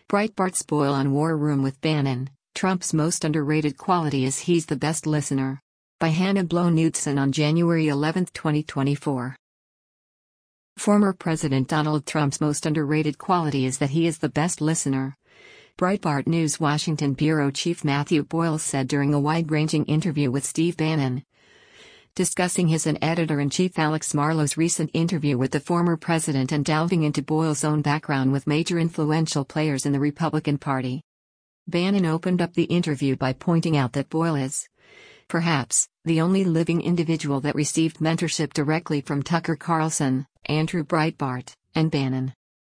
Breitbart's Boyle on War Room with Bannon. Trump's most underrated quality is he's the best listener. By Hannah Blow-Knudsen on January 11, 2024. Former President Donald Trump's most underrated quality is that he is the best listener. Breitbart News Washington Bureau Chief Matthew Boyle said during a wide-ranging interview with Steve Bannon, discussing his and editor-in-chief Alex Marlow's recent interview with the former president and delving into Boyle's own background with major influential players in the Republican Party. Bannon opened up the interview by pointing out that Boyle is, perhaps, the only living individual that received mentorship directly from Tucker Carlson, Andrew Breitbart, and Bannon.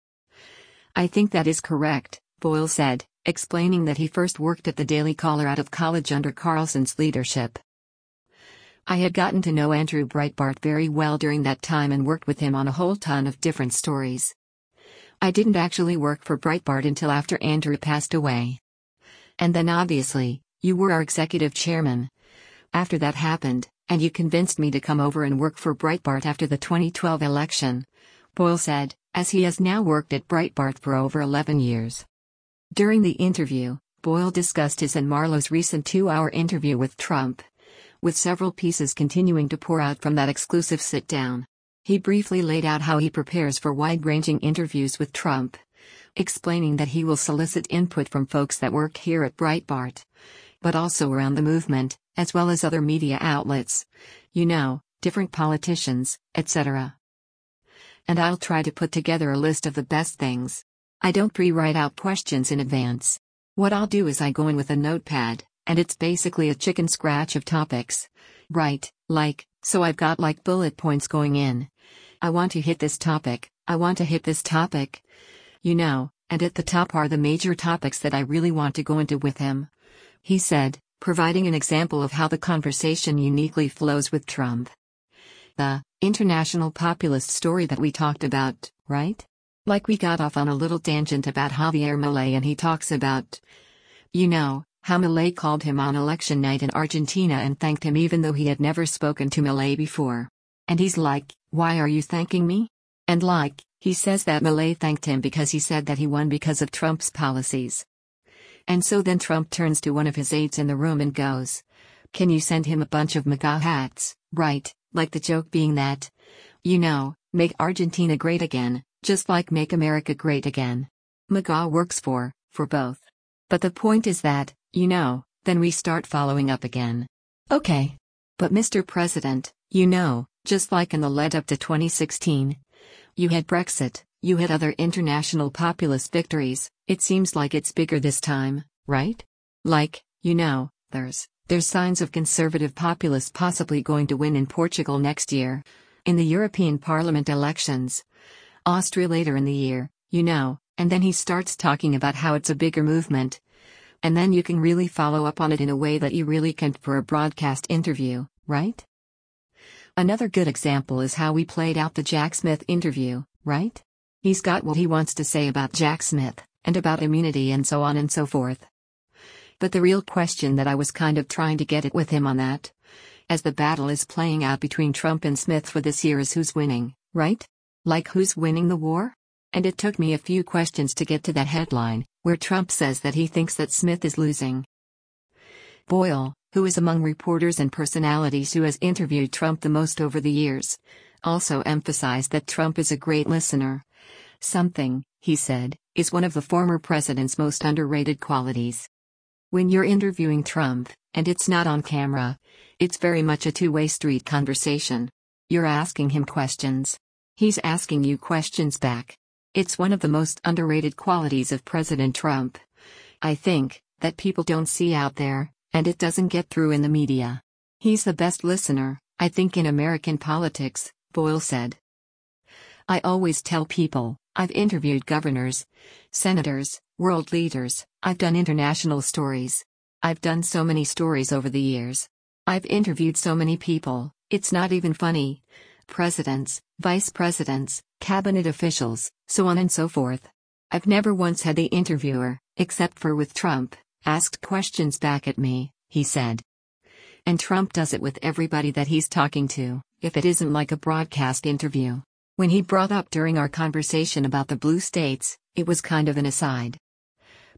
"I think that is correct," Boyle said, explaining that he first worked at the Daily Caller out of college under Carlson's leadership. "I had gotten to know Andrew Breitbart very well during that time and worked with him on a whole ton of different stories. I didn't actually work for Breitbart until after Andrew passed away. And then obviously, you were our executive chairman. After that happened, and you convinced me to come over and work for Breitbart after the 2012 election," Boyle said, as he has now worked at Breitbart for over 11 years. During the interview, Boyle discussed his and Marlow's recent 2-hour interview with Trump, with several pieces continuing to pour out from that exclusive sit-down. He briefly laid out how he prepares for wide-ranging interviews with Trump, explaining that he will solicit input from folks that work here at Breitbart, but also around the movement, as well as other media outlets, different politicians, etc. "And I'll try to put together a list of the best things. I don't pre-write out questions in advance. What I'll do is I go in with a notepad, and it's basically a chicken scratch of topics. Right, so I've got bullet points going in. I want to hit this topic, I want to hit this topic. And at the top are the major topics that I really want to go into with him," he said, providing an example of how the conversation uniquely flows with Trump. "The international populist story that we talked about, right? We got off on a little tangent about Javier Milei and he talks about, how Milei called him on election night in Argentina and thanked him even though he had never spoken to Milei before. And he's like, 'Why are you thanking me?' And he says that Milei thanked him because he said that he won because of Trump's policies. And so then Trump turns to one of his aides in the room and goes, 'Can you send him a bunch of MAGA hats, right?' The joke being that, make Argentina great again, just like make America great again. MAGA works for both. But the point is that, then we start following up again. Okay. But Mr. President, just like in the lead up to 2016, you had Brexit, you had other international populist victories, it seems like it's bigger this time, right? There's signs of conservative populists possibly going to win in Portugal next year, in the European Parliament elections, Austria later in the year, and then he starts talking about how it's a bigger movement. And then you can really follow up on it in a way that you really can't for a broadcast interview, right? Another good example is how we played out the Jack Smith interview, right? He's got what he wants to say about Jack Smith, and about immunity and so on and so forth. But the real question that I was kind of trying to get at with him on that, as the battle is playing out between Trump and Smith for this year, is who's winning, right? Who's winning the war? And it took me a few questions to get to that headline, where Trump says that he thinks that Smith is losing. Boyle, who is among reporters and personalities who has interviewed Trump the most over the years, also emphasized that Trump is a great listener. Something, he said, is one of the former president's most underrated qualities. When you're interviewing Trump, and it's not on camera, it's very much a two-way street conversation. You're asking him questions. He's asking you questions back. It's one of the most underrated qualities of President Trump, I think, that people don't see out there, and it doesn't get through in the media. He's the best listener, I think, in American politics, Boyle said. "I always tell people, I've interviewed governors, senators, world leaders, I've done international stories. I've done so many stories over the years. I've interviewed so many people, it's not even funny. Presidents, vice presidents, cabinet officials, so on and so forth. I've never once had the interviewer, except for with Trump, asked questions back at me," he said. And Trump does it with everybody that he's talking to, if it isn't like a broadcast interview. When he brought up during our conversation about the blue states, it was kind of an aside.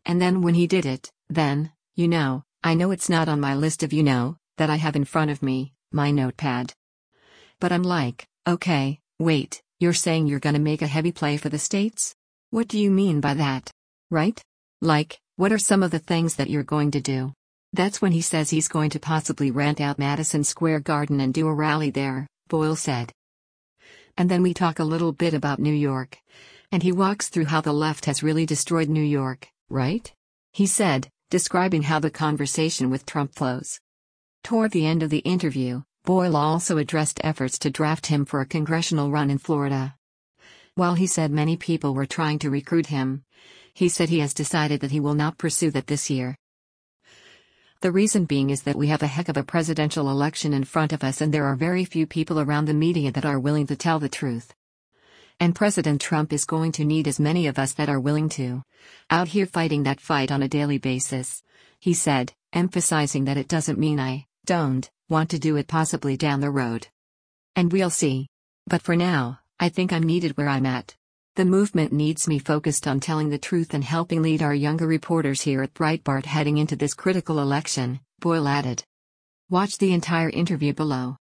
And then when he did it, then, I know it's not on my list of that I have in front of me, my notepad. But I'm like, okay, wait, you're saying you're gonna make a heavy play for the States? What do you mean by that? Right? Like, what are some of the things that you're going to do? That's when he says he's going to possibly rent out Madison Square Garden and do a rally there, Boyle said. And then we talk a little bit about New York. And he walks through how the left has really destroyed New York, right? He said, describing how the conversation with Trump flows. Toward the end of the interview, Boyle also addressed efforts to draft him for a congressional run in Florida. While he said many people were trying to recruit him, he said he has decided that he will not pursue that this year. The reason being is that we have a heck of a presidential election in front of us and there are very few people around the media that are willing to tell the truth. And President Trump is going to need as many of us that are willing to out here fighting that fight on a daily basis, he said, emphasizing that it doesn't mean I don't want to do it possibly down the road. And we'll see. But for now, I think I'm needed where I'm at. The movement needs me focused on telling the truth and helping lead our younger reporters here at Breitbart heading into this critical election, Boyle added. Watch the entire interview below.